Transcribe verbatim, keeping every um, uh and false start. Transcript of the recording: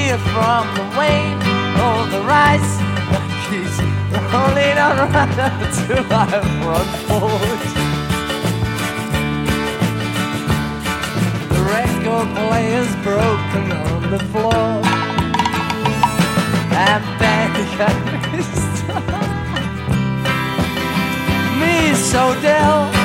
hear from the wane or the rice. He's rolling on right to my front porch. The record player's broken on the floor, and then me so dull.